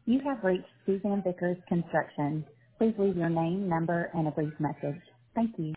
You have reached Suzanne Vickers Construction. Please leave your name, number, and a brief message. Thank you.